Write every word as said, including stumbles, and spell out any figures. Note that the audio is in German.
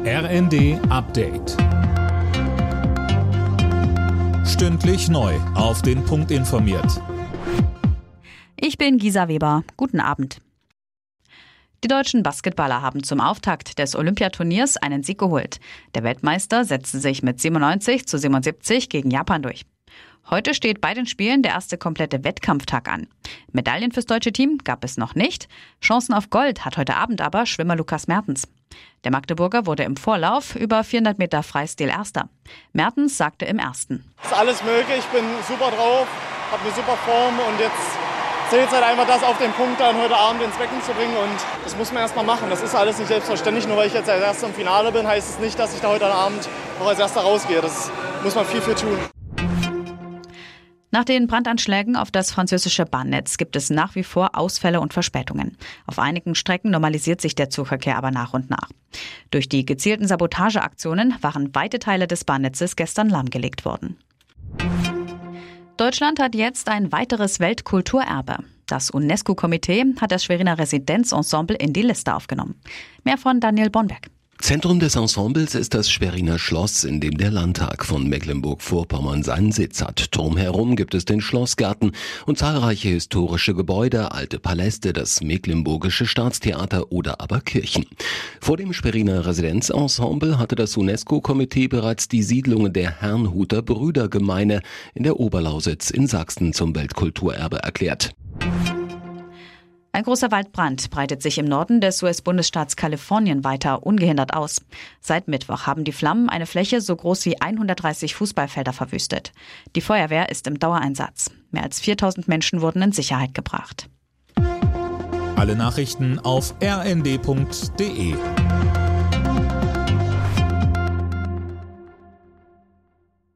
R N D Update. Stündlich neu auf den Punkt informiert. Ich bin Gisa Weber. Guten Abend. Die deutschen Basketballer haben zum Auftakt des Olympiaturniers einen Sieg geholt. Der Weltmeister setzte sich mit siebenundneunzig zu siebenundsiebzig gegen Japan durch. Heute steht bei den Spielen der erste komplette Wettkampftag an. Medaillen fürs deutsche Team gab es noch nicht. Chancen auf Gold hat heute Abend aber Schwimmer Lukas Mertens. Der Magdeburger wurde im Vorlauf über vierhundert Meter Freistil Erster. Mertens sagte im Ersten: Es ist alles möglich, ich bin super drauf, habe eine super Form und jetzt zählt es halt einfach, das auf den Punkt dann heute Abend ins Becken zu bringen und das muss man erst mal machen. Das ist alles nicht selbstverständlich, nur weil ich jetzt als Erster im Finale bin, heißt es nicht, dass ich da heute Abend noch als Erster rausgehe. Das muss man viel für tun. Nach den Brandanschlägen auf das französische Bahnnetz gibt es nach wie vor Ausfälle und Verspätungen. Auf einigen Strecken normalisiert sich der Zugverkehr aber nach und nach. Durch die gezielten Sabotageaktionen waren weite Teile des Bahnnetzes gestern lahmgelegt worden. Deutschland hat jetzt ein weiteres Weltkulturerbe. Das UNESCO-Komitee hat das Schweriner Residenzensemble in die Liste aufgenommen. Mehr von Daniel Bonberg. Zentrum des Ensembles ist das Schweriner Schloss, in dem der Landtag von Mecklenburg-Vorpommern seinen Sitz hat. Drumherum gibt es den Schlossgarten und zahlreiche historische Gebäude, alte Paläste, das Mecklenburgische Staatstheater oder aber Kirchen. Vor dem Schweriner Residenzensemble hatte das UNESCO-Komitee bereits die Siedlung der Herrnhuter Brüdergemeine in der Oberlausitz in Sachsen zum Weltkulturerbe erklärt. Ein großer Waldbrand breitet sich im Norden des U S-Bundesstaats Kalifornien weiter ungehindert aus. Seit Mittwoch haben die Flammen eine Fläche so groß wie hundertdreißig Fußballfelder verwüstet. Die Feuerwehr ist im Dauereinsatz. Mehr als viertausend Menschen wurden in Sicherheit gebracht. Alle Nachrichten auf r n d punkt d e.